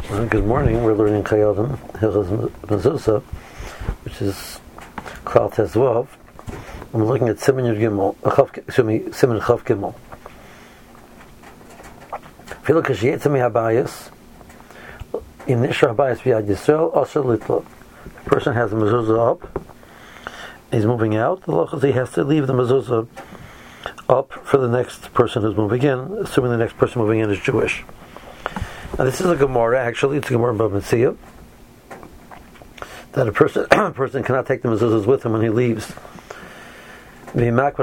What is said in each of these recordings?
Good morning. We're learning Chayodim, Hilchos Mezuzah, which is Klal Tezvav. I'm looking at Siman Yud Gimel. Siman Chav Gimel. If you look at Yetzim Habayis, in Nishra Habayis B'Yad Yisrael, Asher Litla. The person has the mezuzah up. He's moving out. The law is he has to leave the mezuzah up for the next person who's moving in, assuming the next person moving in is Jewish. Now this is a Gemara, actually. It's a Gemara in Bava Metzia, that a person cannot take the mezuzahs with him when he leaves. But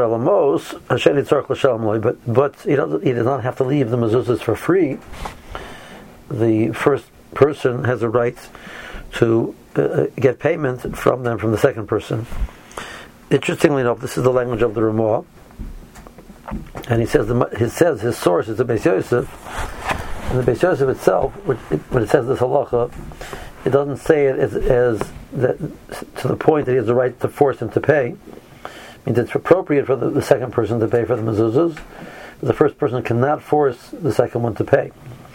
he does not have to leave the mezuzahs for free. The first person has a right to get payment from them from the second person. Interestingly enough, this is the language of the Ramah, and he says his source is the Beis Yosef. And the Beis Yosef itself, when it says this halacha, it doesn't say it as that to the point that he has the right to force him to pay. It means it's appropriate for the second person to pay for the mezuzahs, but the first person cannot force the second one to pay.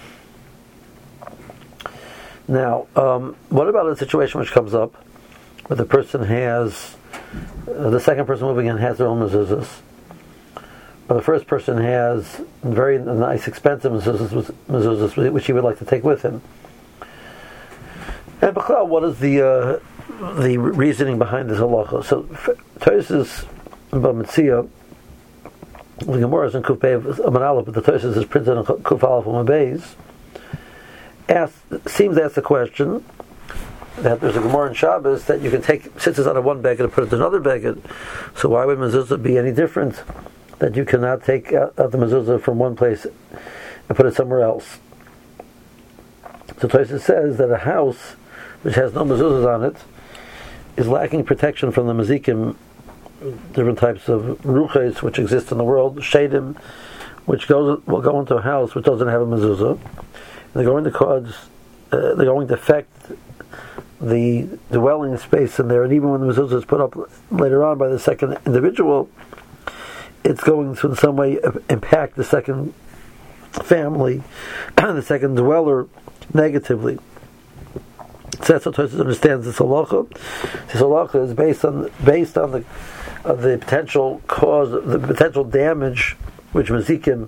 Now, what about a situation which comes up where the person has the second person moving in has their own mezuzahs, or the first person has very nice, expensive mezuzahs which he would like to take with him? And B'chlal, what is the reasoning behind this halacha? So, Tosfos in Bava Metzia, the Gemara is in Kuf Pei Amud Aleph, but the Tosfos is printed in Kuf Aleph Amud Beis. Seems to ask the question that there's a Gemara in Shabbos that you can take sitzes out of one beged and put it in another beged. So why would mezuzah be any different? That you cannot take out the mezuzah from one place and put it somewhere else. So Tosfos says that a house which has no mezuzahs on it is lacking protection from the mazikim, different types of ruches which exist in the world, shadim, which will go into a house which doesn't have a mezuzah. They're going to affect the dwelling space in there, and even when the mezuzah is put up later on by the second individual, it's going to in some way impact the second family, the second dweller, negatively. So that's what Tosfos understands this halacha. This halacha is based on the potential cause, the potential damage which mazikim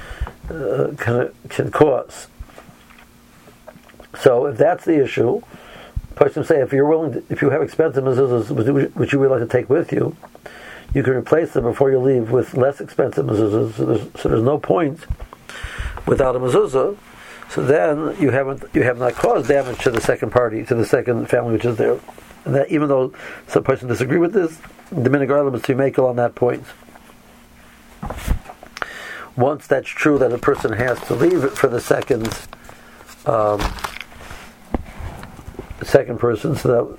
can cause. So if that's the issue, person say if you have expensive mezuzahs which you would like to take with you, you can replace them before you leave with less expensive mezuzahs. So there's no point without a mezuzah. So then you have not caused damage to the second party, to the second family which is there. And that even though some person disagree with this, the minhag olam is to make on that point. Once that's true that a person has to leave it for the second person, so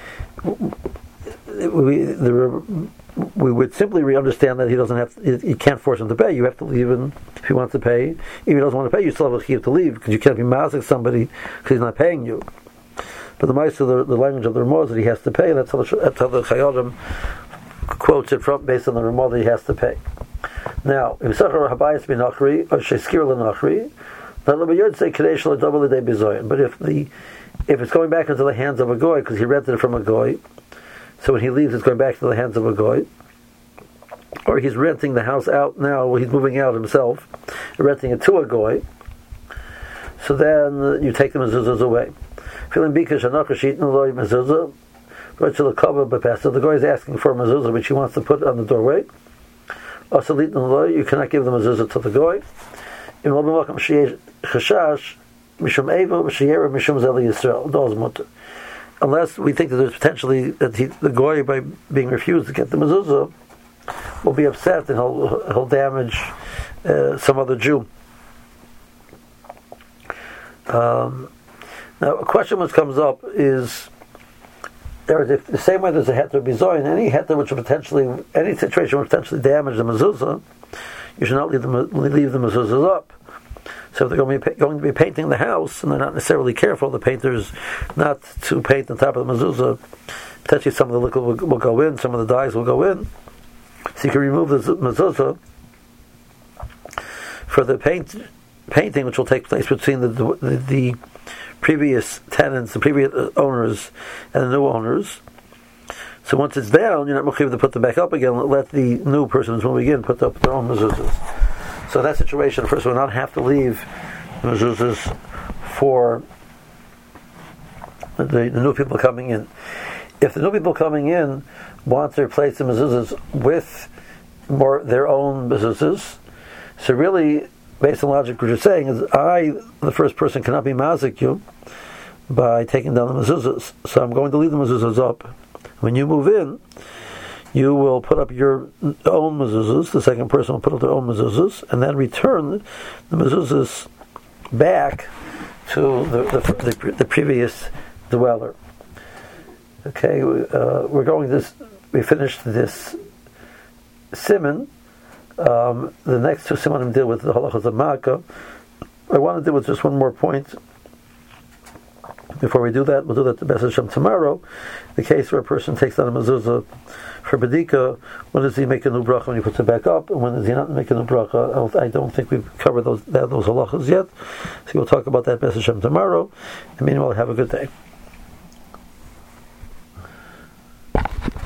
that we would simply understand that he doesn't have to, you can't force him to pay. You have to leave him if he wants to pay. If he doesn't want to pay, you still have a chiyuv to leave, because you can't be mazik somebody because he's not paying you. But the language of the Ramah is that he has to pay. That's how the Chayodim quotes it from, based on the Ramah, that he has to pay. Now, if Sachar Habayis bin Achri or Sheskir l'Nachri, but if it's going back into the hands of a goy because he rented it from a goy, so when he leaves it's going back to the hands of a goy, or he's renting the house out now, he's moving out himself, renting it to a goy, so then you take the mezuzahs away. Feeling because the goy is asking for a mezuzah which he wants to put on the doorway. You cannot give the mezuzah to the goy. Unless we think that there's potentially that the goy, by being refused to get the mezuzah, will be upset and he'll damage some other Jew. Now, a question which comes up is, the same way there's a heter bizoyin, any situation which potentially damage the mezuzah, you should not leave the mezuzahs up. So if they're going to be painting the house, and they're not necessarily careful, the painter's not to paint on top of the mezuzah, potentially some of the liquid will go in, some of the dyes will go in. So you can remove the mezuzah for the painting which will take place between the previous tenants, the previous owners, and the new owners. So once it's down, you're not mechuyev to put them back up again. Let the new person who's moving in put up their own mezuzahs. So in that situation, the person will not have to leave mezuzahs for the new people coming in. If the new people coming in want to replace the mezuzahs with their own mezuzahs, so really, based on logic, what you're saying is, the first person, cannot be mazik you by taking down the mezuzahs. So I'm going to leave the mezuzahs up. When you move in, you will put up your own mezuzahs. The second person will put up their own mezuzahs, and then return the mezuzahs back to the previous dweller. Okay, we finished this siman. The next two simanim deal with the halachas of Makkah. I want to deal with just one more point. Before we do that, we'll do that to Be'ez Hashem tomorrow. The case where a person takes down a mezuzah for Bedika, when does he make a new bracha when he puts it back up, and when does he not make a new bracha? I don't think we've covered those halachas yet. So we'll talk about that Be'ez Hashem tomorrow. And meanwhile, have a good day.